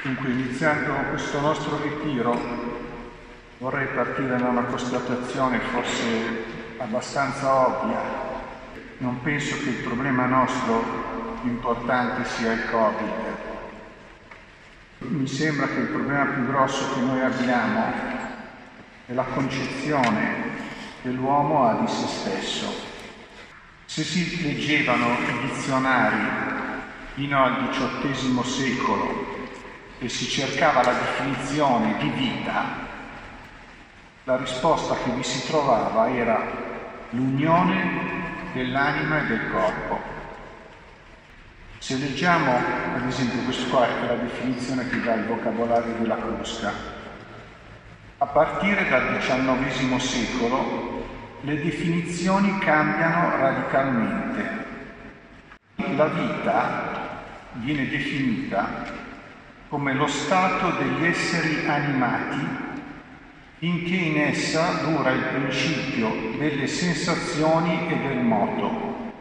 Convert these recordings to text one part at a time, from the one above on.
Dunque, iniziando questo nostro ritiro, vorrei partire da una constatazione forse abbastanza ovvia. Non penso che il problema nostro più importante sia il Covid. Mi sembra che il problema più grosso che noi abbiamo è la concezione che l'uomo ha di se stesso. Se si leggevano i dizionari fino al XVIII secolo e si cercava la definizione di vita, la risposta che vi si trovava era l'unione dell'anima e del corpo. Se leggiamo, ad esempio, questo qua è la definizione che dà il vocabolario della Crusca, a partire dal XIX secolo le definizioni cambiano radicalmente. La vita viene definita come lo stato degli esseri animati finché in essa dura il principio delle sensazioni e del moto.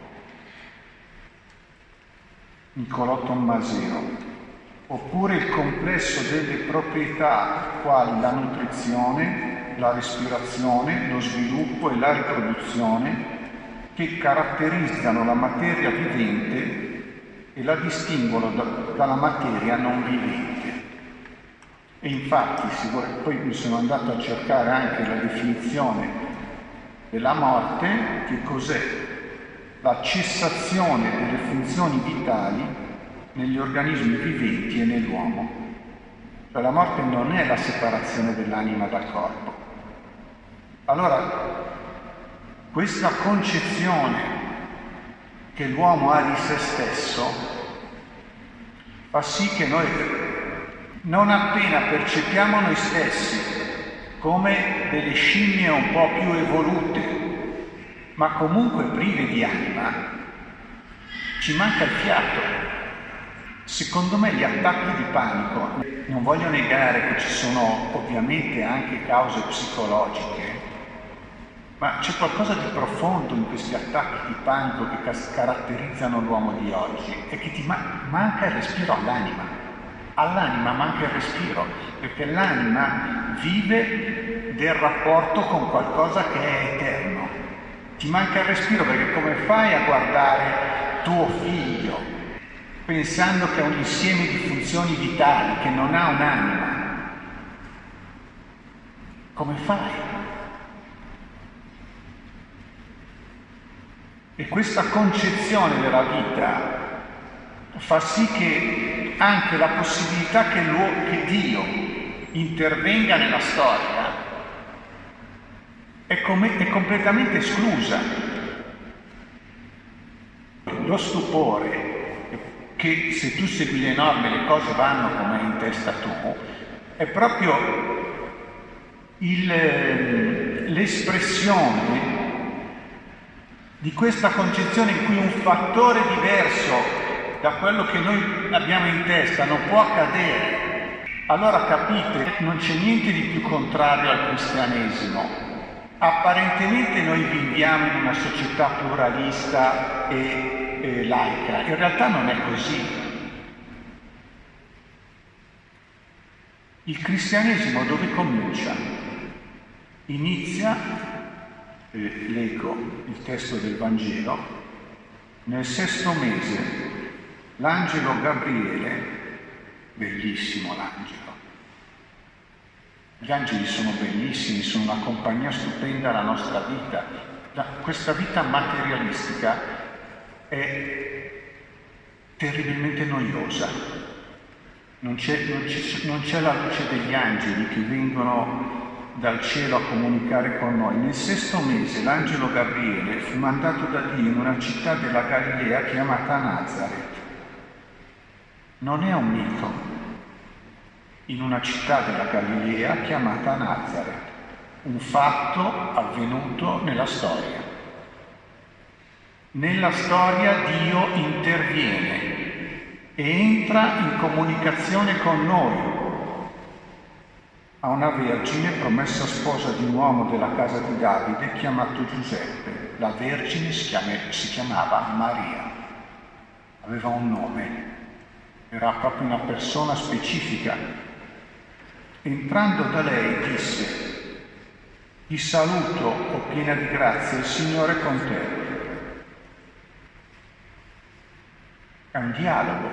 Niccolò Tommaseo. Oppure il complesso delle proprietà quali la nutrizione, la respirazione, lo sviluppo e la riproduzione che caratterizzano la materia vivente e la distinguono dalla materia non vivente. E infatti, poi mi sono andato a cercare anche la definizione della morte, che cos'è? La cessazione delle funzioni vitali negli organismi viventi e nell'uomo. Cioè la morte non è la separazione dell'anima dal corpo. Allora, questa concezione che l'uomo ha di se stesso fa sì che noi, non appena percepiamo noi stessi come delle scimmie un po' più evolute, ma comunque prive di anima, ci manca il fiato. Secondo me gli attacchi di panico, non voglio negare che ci sono ovviamente anche cause psicologiche, ma c'è qualcosa di profondo in questi attacchi di panico che caratterizzano l'uomo di oggi, e che ti manca il respiro all'anima. All'anima manca il respiro, perché l'anima vive del rapporto con qualcosa che è eterno. Ti manca il respiro perché come fai a guardare tuo figlio pensando che è un insieme di funzioni vitali, che non ha un'anima? Come fai? E questa concezione della vita fa sì che anche la possibilità che Dio intervenga nella storia è completamente esclusa. Lo stupore, che se tu segui le norme le cose vanno come hai in testa tu, è proprio l'espressione di questa concezione in cui un fattore diverso da quello che noi abbiamo in testa non può accadere. Allora capite, non c'è niente di più contrario al cristianesimo. Apparentemente noi viviamo in una società pluralista e laica, in realtà non è così. Il cristianesimo dove comincia? Inizia, leggo il testo del Vangelo, nel 6° mese l'angelo Gabriele, bellissimo l'angelo, gli angeli sono bellissimi, sono una compagnia stupenda alla nostra vita. Questa vita materialistica è terribilmente noiosa, non c'è la luce degli angeli che vengono dal cielo a comunicare con noi. Nel 6° mese l'angelo Gabriele fu mandato da Dio in una città della Galilea chiamata Nazaret. Non è un mito. In una città della Galilea chiamata Nazaret, un fatto avvenuto nella storia. Nella storia Dio interviene e entra in comunicazione con noi. A una vergine promessa sposa di un uomo della casa di Davide chiamato Giuseppe. La vergine si chiamava Maria, aveva un nome. era proprio una persona specifica. Entrando da lei disse: ti saluto, o piena di grazia, il Signore è con te. È un dialogo.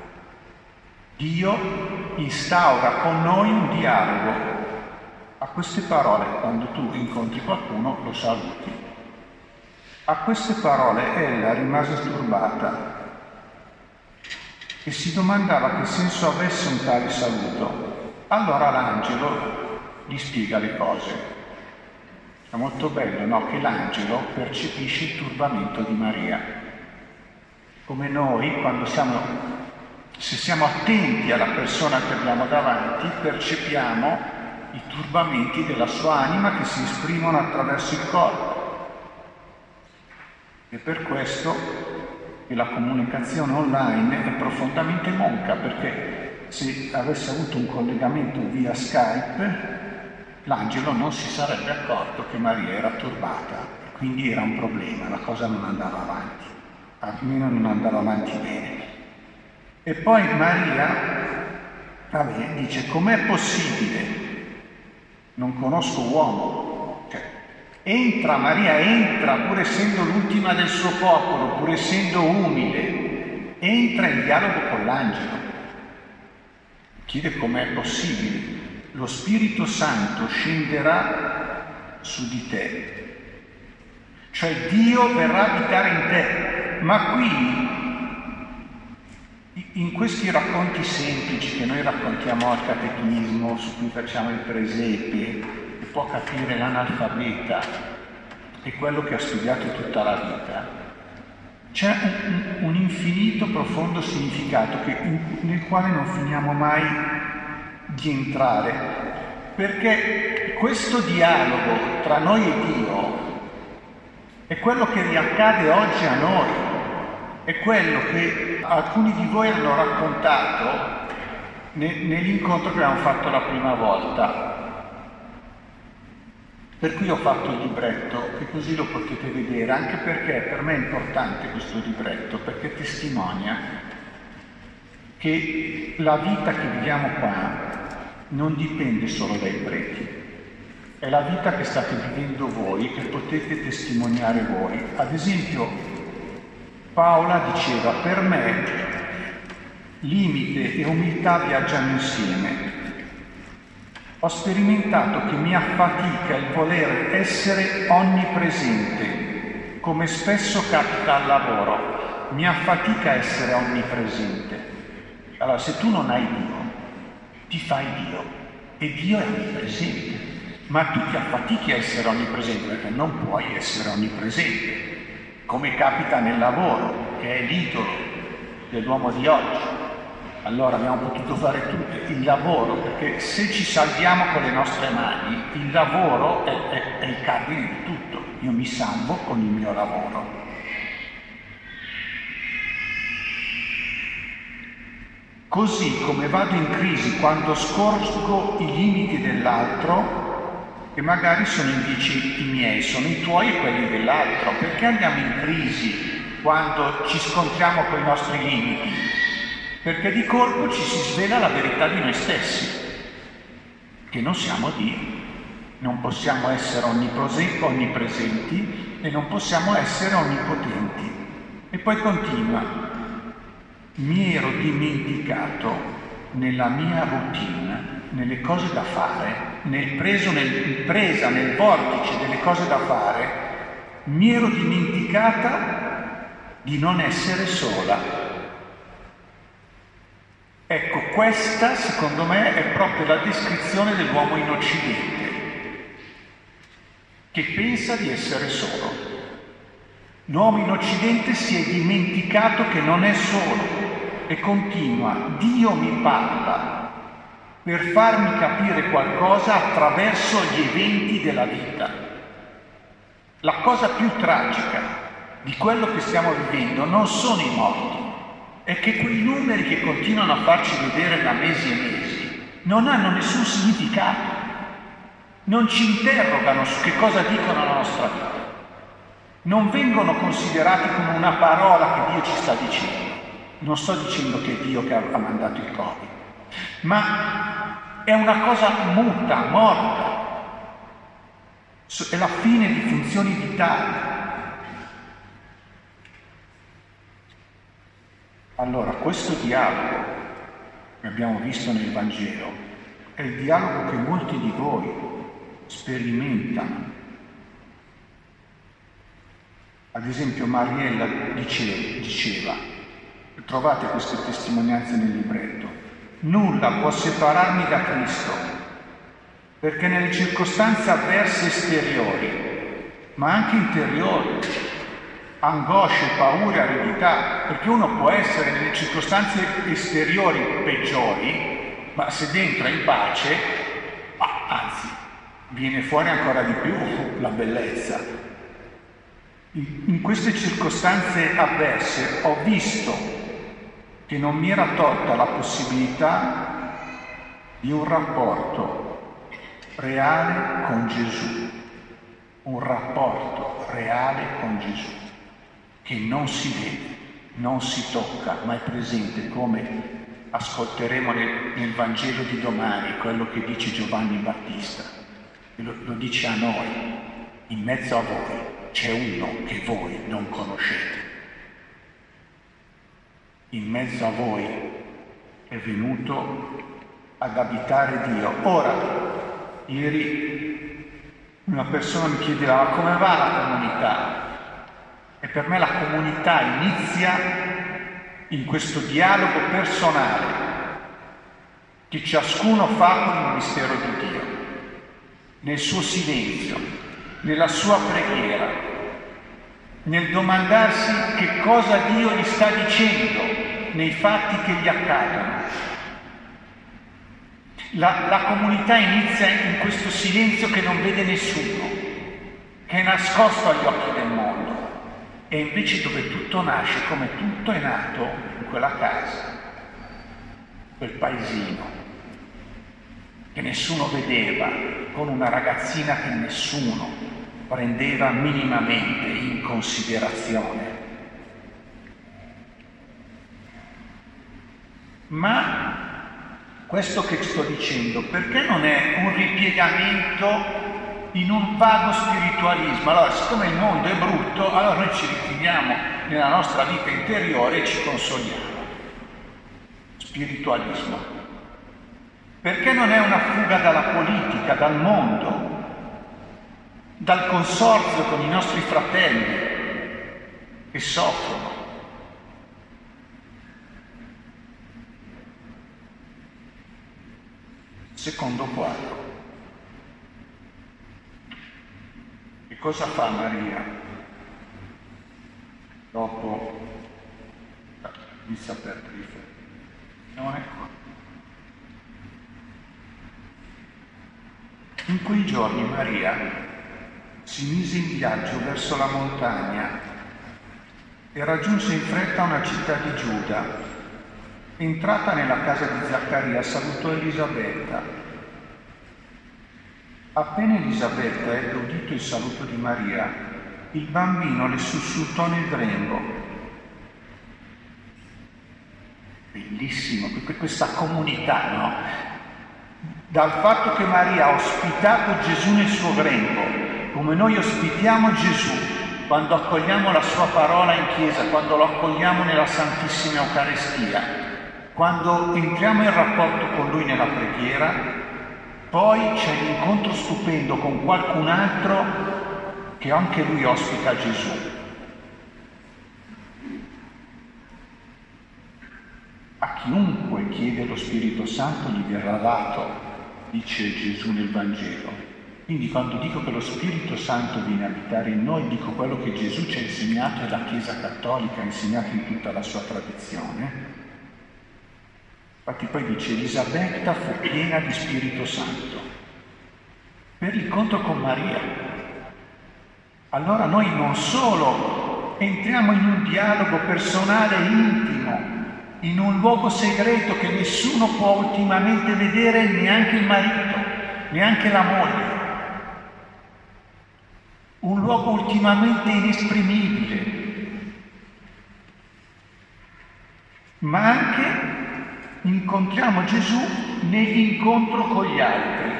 Dio instaura con noi un dialogo. A queste parole, quando tu incontri qualcuno, lo saluti. A queste parole ella rimase turbata e si domandava che senso avesse un tale saluto. Allora l'angelo gli spiega le cose. È molto bello, no? Che l'angelo percepisce il turbamento di Maria. Come noi, se siamo attenti alla persona che abbiamo davanti, percepiamo i turbamenti della sua anima che si esprimono attraverso il corpo. E per questo che la comunicazione online è profondamente monca, perché se avesse avuto un collegamento via Skype, l'angelo non si sarebbe accorto che Maria era turbata, quindi era un problema, la cosa non andava avanti, almeno non andava avanti bene. E poi Maria, dice: com'è possibile? Non conosco uomo. Maria entra, pur essendo l'ultima del suo popolo, pur essendo umile, entra in dialogo con l'angelo. Chiede com'è possibile. Lo Spirito Santo scenderà su di te. Cioè Dio verrà a abitare in te. Ma qui, in questi racconti semplici che noi raccontiamo al catechismo, su cui facciamo il presepe, che può capire l'analfabeta e quello che ha studiato tutta la vita, c'è un infinito profondo significato nel quale non finiamo mai di entrare, perché questo dialogo tra noi e Dio è quello che riaccade oggi a noi. È quello che alcuni di voi hanno raccontato nell'incontro che abbiamo fatto la prima volta. Per cui ho fatto il libretto, e così lo potete vedere, anche perché per me è importante questo libretto, perché testimonia che la vita che viviamo qua non dipende solo dai preti. È la vita che state vivendo voi, che potete testimoniare voi. Ad esempio, Paola diceva: per me limite e umiltà viaggiano insieme. Ho sperimentato che mi affatica il voler essere onnipresente, come spesso capita al lavoro. Mi affatica essere onnipresente. Allora, se tu non hai Dio, ti fai Dio, e Dio è onnipresente. Ma tu ti affatichi a essere onnipresente, perché non puoi essere onnipresente. Come capita nel lavoro, che è l'idolo dell'uomo di oggi. Allora abbiamo potuto fare tutto il lavoro, perché se ci salviamo con le nostre mani, il lavoro è il cardine di tutto. Io mi salvo con il mio lavoro. Così come vado in crisi quando scorgo i limiti dell'altro, che magari sono invece i miei, sono i tuoi e quelli dell'altro. Perché andiamo in crisi quando ci scontriamo con i nostri limiti? Perché di colpo ci si svela la verità di noi stessi, che non siamo Dio. Non possiamo essere onnipresenti e non possiamo essere onnipotenti. E poi continua: mi ero dimenticato nella mia routine, nelle cose da fare, nel vortice delle cose da fare, mi ero dimenticata di non essere sola. Ecco, questa secondo me è proprio la descrizione dell'uomo in Occidente, che pensa di essere solo. L'uomo in Occidente si è dimenticato che non è solo e continua: Dio mi parla per farmi capire qualcosa attraverso gli eventi della vita. La cosa più tragica di quello che stiamo vivendo non sono i morti, è che quei numeri che continuano a farci vedere da mesi e mesi non hanno nessun significato, non ci interrogano su che cosa dicono la nostra vita, non vengono considerati come una parola che Dio ci sta dicendo. Non sto dicendo che è Dio che ha mandato il Covid, ma è una cosa muta, morta. È la fine di funzioni vitali. Allora, questo dialogo che abbiamo visto nel Vangelo è il dialogo che molti di voi sperimentano. Ad esempio Mariella diceva, trovate queste testimonianze nel libretto, nulla può separarmi da Cristo, perché nelle circostanze avverse esteriori, ma anche interiori, angosce, paure, aridità, perché uno può essere nelle circostanze esteriori peggiori, ma se dentro è in pace, anzi, viene fuori ancora di più la bellezza. In queste circostanze avverse ho visto che non mi era tolta la possibilità di un rapporto reale con Gesù, un rapporto reale con Gesù, che non si vede, non si tocca, ma è presente, come ascolteremo nel Vangelo di domani, quello che dice Giovanni Battista, lo dice a noi, in mezzo a voi c'è uno che voi non conoscete. In mezzo a voi è venuto ad abitare Dio. Ora, ieri una persona mi chiedeva come va la comunità? E per me la comunità inizia in questo dialogo personale che ciascuno fa con il mistero di Dio, nel suo silenzio, nella sua preghiera, nel domandarsi che cosa Dio gli sta dicendo nei fatti che gli accadono. La comunità inizia in questo silenzio che non vede nessuno, che è nascosto agli occhi del mondo, e invece dove tutto nasce, come tutto è nato in quella casa, quel paesino, che nessuno vedeva, con una ragazzina che nessuno prendeva minimamente in considerazione. Ma questo che sto dicendo, perché non è un ripiegamento in un vago spiritualismo? Allora, siccome il mondo è brutto, allora noi ci ritiriamo nella nostra vita interiore e ci consoliamo. Spiritualismo. Perché non è una fuga dalla politica, dal mondo, dal consorzio con i nostri fratelli che soffrono? Secondo quadro. Che cosa fa Maria dopo la messa per Trife? Non è qua. In quei giorni Maria si mise in viaggio verso la montagna e raggiunse in fretta una città di Giuda. Entrata nella casa di Zaccaria, salutò Elisabetta. Appena Elisabetta ebbe udito il saluto di Maria, il bambino le sussultò nel grembo. Bellissimo, questa comunità, no? Dal fatto che Maria ha ospitato Gesù nel suo grembo, come noi ospitiamo Gesù quando accogliamo la sua parola in chiesa, quando lo accogliamo nella Santissima Eucaristia, quando entriamo in rapporto con Lui nella preghiera, poi c'è l'incontro stupendo con qualcun altro che anche lui ospita Gesù. A chiunque chiede lo Spirito Santo gli verrà dato, dice Gesù nel Vangelo. Quindi quando dico che lo Spirito Santo viene a abitare in noi, dico quello che Gesù ci ha insegnato e la Chiesa Cattolica ha insegnato in tutta la sua tradizione. Infatti poi dice Elisabetta fu piena di Spirito Santo per l'incontro con Maria. Allora noi non solo entriamo in un dialogo personale intimo, in un luogo segreto che nessuno può ultimamente vedere, neanche il marito, neanche la moglie, un luogo ultimamente inesprimibile, ma anche incontriamo Gesù nell'incontro con gli altri.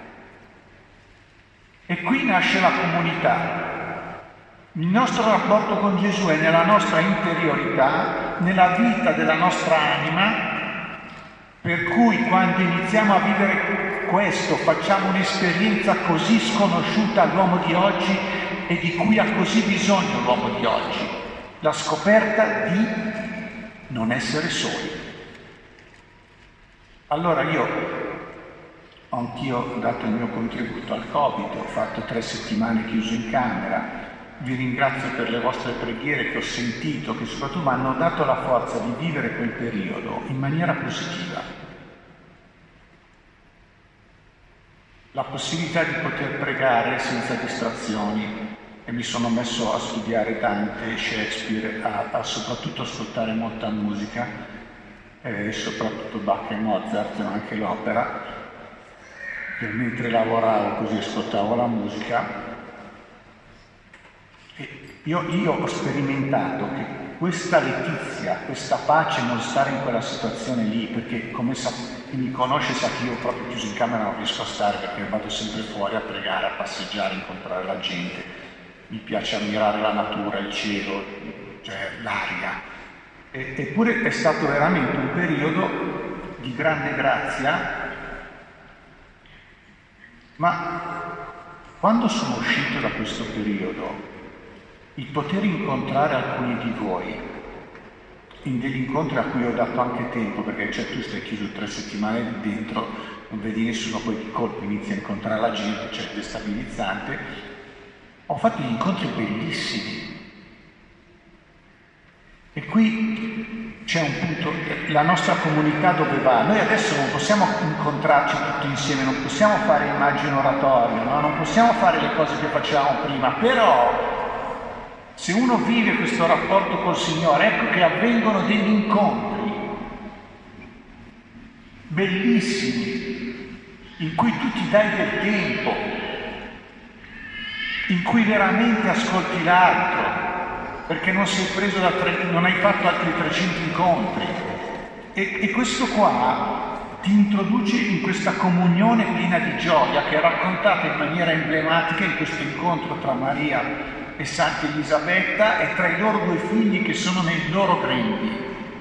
E qui nasce la comunità. Il nostro rapporto con Gesù è nella nostra interiorità, nella vita della nostra anima, per cui quando iniziamo a vivere questo facciamo un'esperienza così sconosciuta all'uomo di oggi e di cui ha così bisogno l'uomo di oggi, la scoperta di non essere soli. Allora anch'io ho dato il mio contributo al Covid, ho fatto 3 settimane chiuso in camera. Vi ringrazio per le vostre preghiere che ho sentito, che soprattutto mi hanno dato la forza di vivere quel periodo in maniera positiva. La possibilità di poter pregare senza distrazioni, e mi sono messo a studiare Dante, Shakespeare, a soprattutto ascoltare molta musica, soprattutto Bach e Mozart, ma anche l'opera. E mentre lavoravo così ascoltavo la musica. Io ho sperimentato che questa letizia, questa pace non stare in quella situazione lì, perché chi mi conosce sa che io proprio chiuso in camera non riesco a stare, perché vado sempre fuori a pregare, a passeggiare, a incontrare la gente, mi piace ammirare la natura, il cielo, cioè l'aria. Eppure è stato veramente un periodo di grande grazia, ma quando sono uscito da questo periodo, il poter incontrare alcuni di voi in degli incontri a cui ho dato anche tempo, perché tu stai chiuso 3 settimane dentro, non vedi nessuno, poi di colpo inizi a incontrare la gente, cioè destabilizzante. Ho fatto degli incontri bellissimi. E qui c'è un punto, la nostra comunità dove va? Noi adesso non possiamo incontrarci tutti insieme, non possiamo fare immagini oratorie, no? Non possiamo fare le cose che facevamo prima, però se uno vive questo rapporto col Signore, ecco che avvengono degli incontri bellissimi, in cui tu ti dai del tempo, in cui veramente ascolti l'altro, perché non sei preso non hai fatto altri 300 incontri. E questo qua ti introduce in questa comunione piena di gioia che è raccontata in maniera emblematica in questo incontro tra Maria e Santa Elisabetta e tra i loro 2 figli che sono nei loro grembi.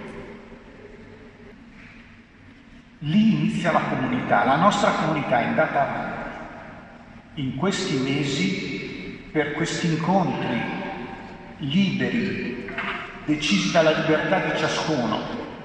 Lì inizia la comunità, la nostra comunità è andata avanti in questi mesi per questi incontri liberi, decisi dalla libertà di ciascuno,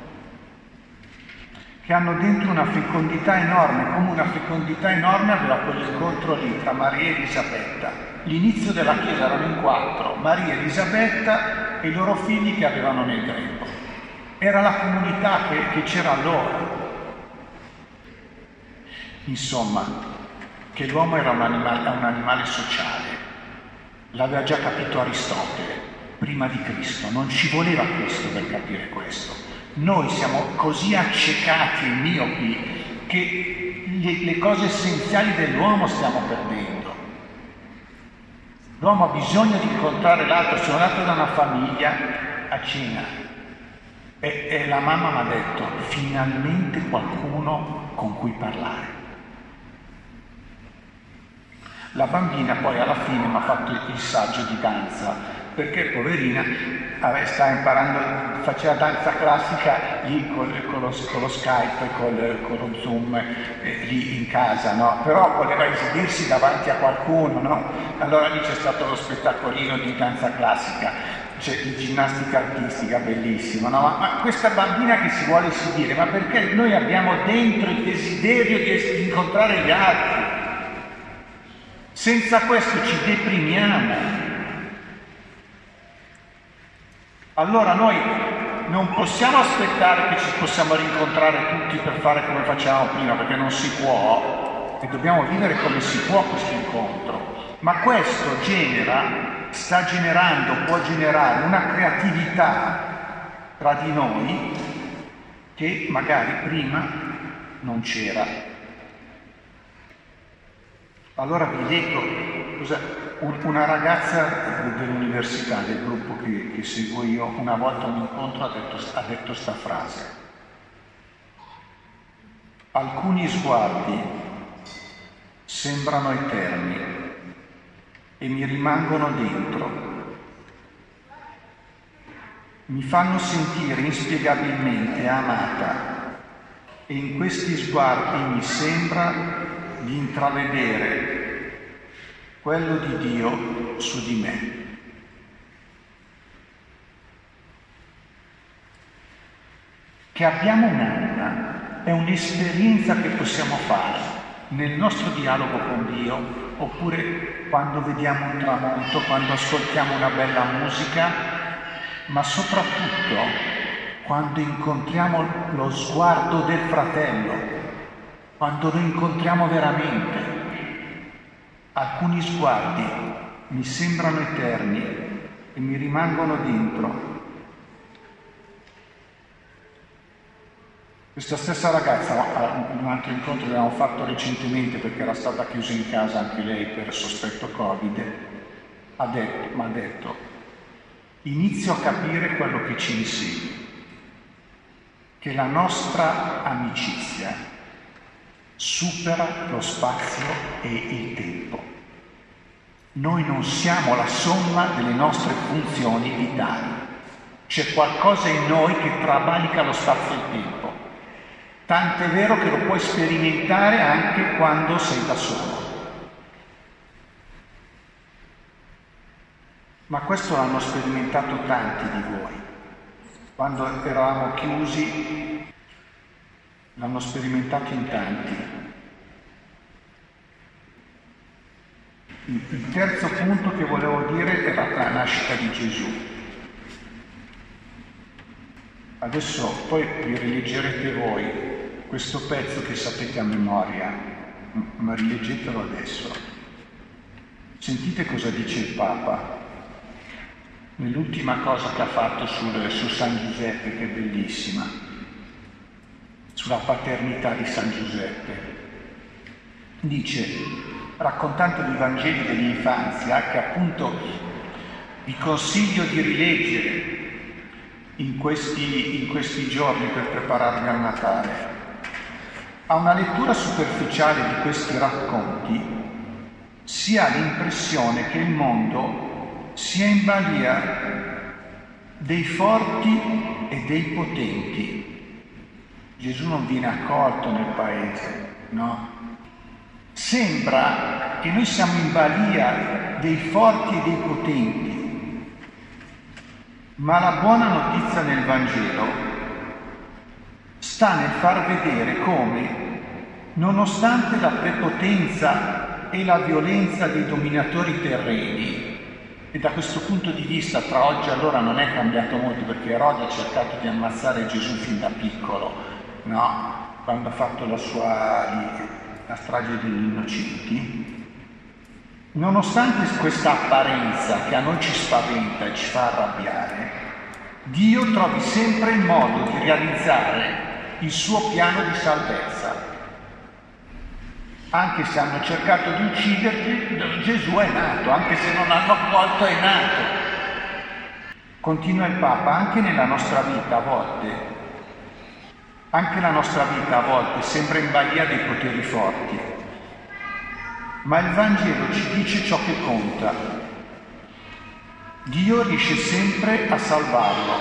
che hanno dentro una fecondità enorme, come una fecondità enorme aveva quell'incontro lì tra Maria e Elisabetta. L'inizio della Chiesa erano in 4, Maria, Elisabetta e i loro figli che avevano nel grembo. Era la comunità che c'era allora. Insomma, che l'uomo era un animale sociale. L'aveva già capito Aristotele, prima di Cristo. Non ci voleva Cristo per capire questo. Noi siamo così accecati e miopi che le cose essenziali dell'uomo stiamo perdendo. L'uomo ha bisogno di incontrare l'altro. Sono andato da una famiglia a cena e la mamma mi ha detto: finalmente qualcuno con cui parlare. La bambina poi alla fine mi ha fatto il saggio di danza, perché poverina stava imparando, faceva danza classica lì con lo Skype, con lo Zoom, lì in casa, no? Però voleva esibirsi davanti a qualcuno, no? Allora lì c'è stato lo spettacolino di danza classica, c'è di ginnastica artistica, bellissimo, no? Ma questa bambina che si vuole esibire, ma perché noi abbiamo dentro il desiderio di incontrare gli altri? Senza questo ci deprimiamo. Allora noi non possiamo aspettare che ci possiamo rincontrare tutti per fare come facevamo prima, perché non si può, e dobbiamo vivere come si può questo incontro. Ma questo sta generando, può generare una creatività tra di noi che magari prima non c'era. Allora vi leggo, Una ragazza dell'università, del gruppo che seguo io, una volta a un incontro ha detto questa frase: alcuni sguardi sembrano eterni e mi rimangono dentro, mi fanno sentire inspiegabilmente amata e in questi sguardi mi sembra di intravedere quello di Dio su di me. Che abbiamo un'anima è un'esperienza che possiamo fare nel nostro dialogo con Dio, oppure quando vediamo un tramonto, quando ascoltiamo una bella musica, ma soprattutto quando incontriamo lo sguardo del fratello, quando lo incontriamo veramente. Alcuni sguardi mi sembrano eterni e mi rimangono dentro. Questa stessa ragazza, un altro incontro che abbiamo fatto recentemente perché era stata chiusa in casa anche lei per sospetto Covid, mi ha detto: inizio a capire quello che ci insegni, che la nostra amicizia supera lo spazio e il tempo. Noi non siamo la somma delle nostre funzioni vitali. C'è qualcosa in noi che travalica lo spazio e il tempo. Tant'è vero che lo puoi sperimentare anche quando sei da solo. Ma questo l'hanno sperimentato tanti di voi. Quando eravamo chiusi, l'hanno sperimentato in tanti. Il terzo punto che volevo dire era la nascita di Gesù. Adesso poi vi rileggerete voi questo pezzo che sapete a memoria, ma rileggetelo adesso. Sentite cosa dice il Papa nell'ultima cosa che ha fatto su San Giuseppe, che è bellissima, sulla paternità di San Giuseppe. Dice, raccontando i Vangeli dell'infanzia, che appunto vi consiglio di rileggere in questi giorni per prepararvi al Natale. A una lettura superficiale di questi racconti si ha l'impressione che il mondo sia in balia dei forti e dei potenti. Gesù non viene accolto nel paese, no? Sembra che noi siamo in balia dei forti e dei potenti, ma la buona notizia nel Vangelo sta nel far vedere come, nonostante la prepotenza e la violenza dei dominatori terreni, e da questo punto di vista tra oggi e allora non è cambiato molto, perché Erode ha cercato di ammazzare Gesù fin da piccolo, no? Quando ha fatto la strage degli innocenti. Nonostante questa apparenza che a noi ci spaventa e ci fa arrabbiare, Dio trovi sempre il modo di realizzare il suo piano di salvezza. Anche se hanno cercato di ucciderti, Gesù è nato, anche se non hanno accolto, è nato. Continua il Papa, anche la nostra vita a volte sembra in balia dei poteri forti, ma il Vangelo ci dice ciò che conta. Dio riesce sempre a salvarlo,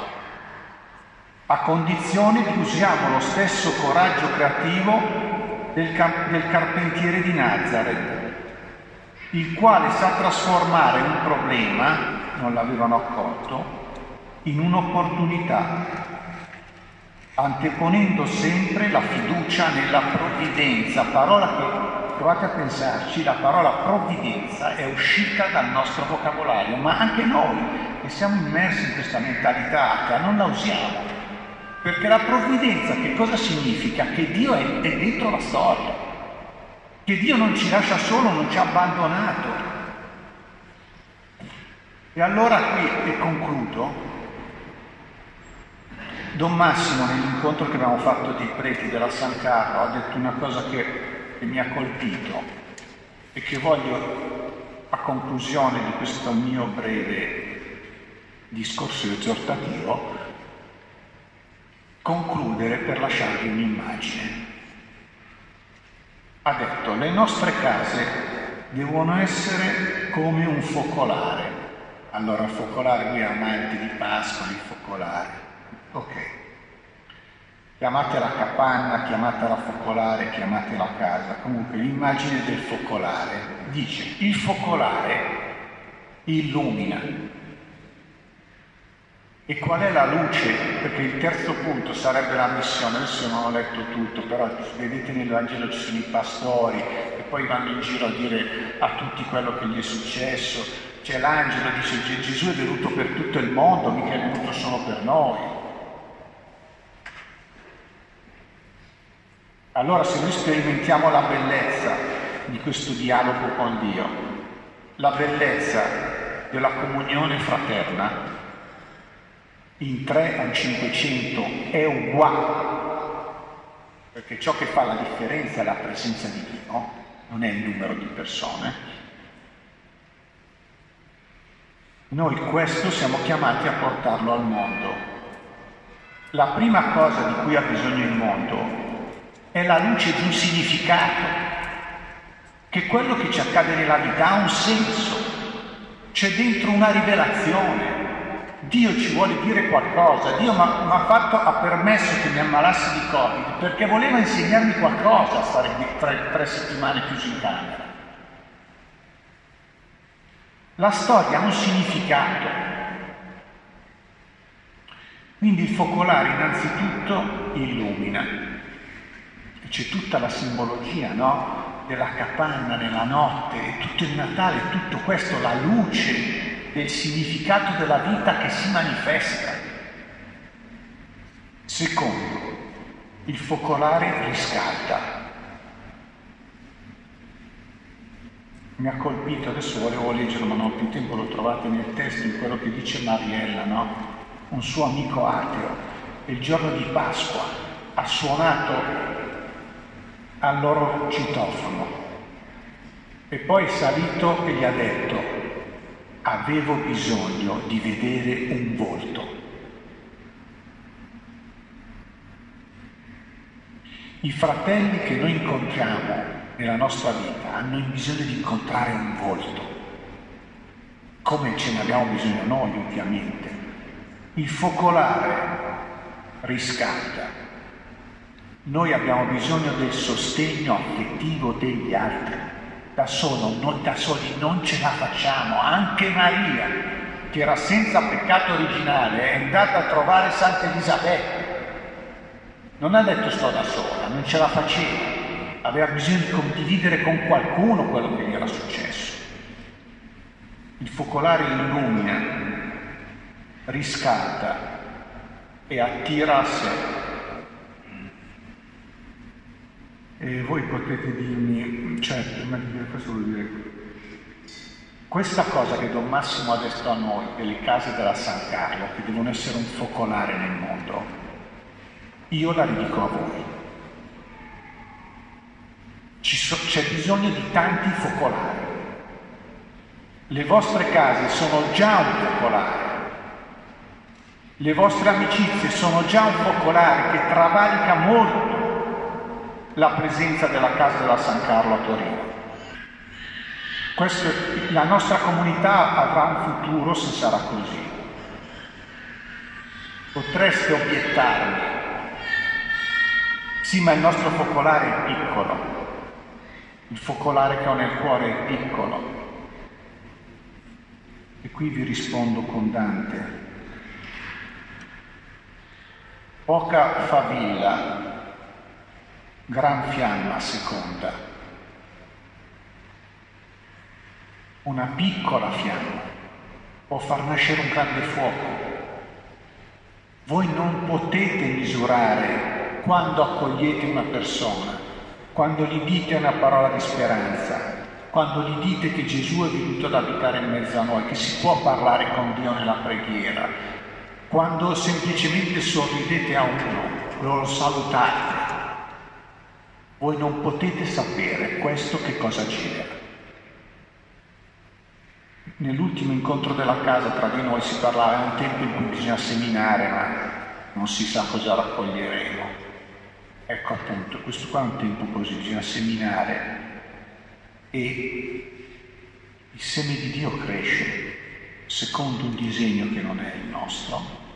a condizione che usiamo lo stesso coraggio creativo del carpentiere di Nazareth, il quale sa trasformare un problema, non l'avevano accolto, in un'opportunità, anteponendo sempre la fiducia nella provvidenza, parola che, provate a pensarci, la parola provvidenza è uscita dal nostro vocabolario, ma anche noi che siamo immersi in questa mentalità non la usiamo. Perché la provvidenza che cosa significa? Che Dio è dentro la storia, che Dio non ci lascia solo, non ci ha abbandonato. E allora qui, e concludo, Don Massimo nell'incontro che abbiamo fatto dei preti della San Carlo ha detto una cosa che mi ha colpito e che voglio a conclusione di questo mio breve discorso esortativo, concludere per lasciarvi un'immagine. Ha detto: le nostre case devono essere come un focolare. Allora il focolare, lui è amante di Pasqua, il focolare. Ok. Chiamatela capanna, chiamatela focolare, chiamatela casa. Comunque l'immagine del focolare dice: il focolare illumina. E qual è la luce? Perché il terzo punto sarebbe la missione. Adesso non ho letto tutto, però vedete nel Vangelo ci sono i pastori e poi vanno in giro a dire a tutti quello che gli è successo. C'è l'angelo, dice: Gesù è venuto per tutto il mondo, mica è venuto solo per noi. Allora, se noi sperimentiamo la bellezza di questo dialogo con Dio, la bellezza della comunione fraterna, in 3 o 500 è uguale, perché ciò che fa la differenza è la presenza di Dio, non è il numero di persone. Noi questo siamo chiamati a portarlo al mondo. La prima cosa di cui ha bisogno il mondo è la luce di un significato, che quello che ci accade nella vita ha un senso, c'è dentro una rivelazione. Dio ci vuole dire qualcosa. Dio ha permesso che mi ammalassi di Covid perché voleva insegnarmi qualcosa a stare 3 settimane chiuso in camera. La storia ha un significato. Quindi il focolare innanzitutto illumina. E c'è tutta la simbologia, no? Della capanna nella notte, e tutto il Natale, tutto questo, la luce del significato della vita che si manifesta. Secondo, il focolare riscalda. Mi ha colpito, adesso volevo leggerlo ma non ho più tempo, lo trovate nel testo, in quello che dice Mariella, no? Un suo amico ateo, il giorno di Pasqua ha suonato al loro citofono e poi è salito e gli ha detto: avevo bisogno di vedere un volto. I fratelli che noi incontriamo nella nostra vita hanno bisogno di incontrare un volto, come ce ne abbiamo bisogno noi, ovviamente. Il focolare riscalda. Noi abbiamo bisogno del sostegno affettivo degli altri. Da soli non ce la facciamo. Anche Maria, che era senza peccato originale, è andata a trovare Santa Elisabetta. Non ha detto sto da sola, non ce la faceva. Aveva bisogno di condividere con qualcuno quello che gli era successo. Il focolare illumina, riscalda e attira a sé. E voi potete dirmi, cioè, prima di dire questo voglio dire, questa cosa che Don Massimo ha detto a noi, delle case della San Carlo, che devono essere un focolare nel mondo, io la ridico a voi. C'è bisogno di tanti focolari. Le vostre case sono già un focolare. Le vostre amicizie sono già un focolare che travalica molto la presenza della casa della San Carlo a Torino. La nostra comunità avrà un futuro se sarà così. Potreste obiettarmi: sì, ma il nostro focolare è piccolo, il focolare che ho nel cuore è piccolo. E qui vi rispondo con Dante: poca favilla, gran fiamma seconda. Una piccola fiamma può far nascere un grande fuoco. Voi non potete misurare quando accogliete una persona, quando gli dite una parola di speranza, quando gli dite che Gesù è venuto ad abitare in mezzo a noi, che si può parlare con Dio nella preghiera, quando semplicemente sorridete a uno, lo salutate. Voi non potete sapere questo che cosa genera. Nell'ultimo incontro della casa tra di noi si parlava di un tempo in cui bisogna seminare, ma non si sa cosa raccoglieremo. Ecco appunto, questo qua è un tempo così, bisogna seminare e il seme di Dio cresce secondo un disegno che non è il nostro.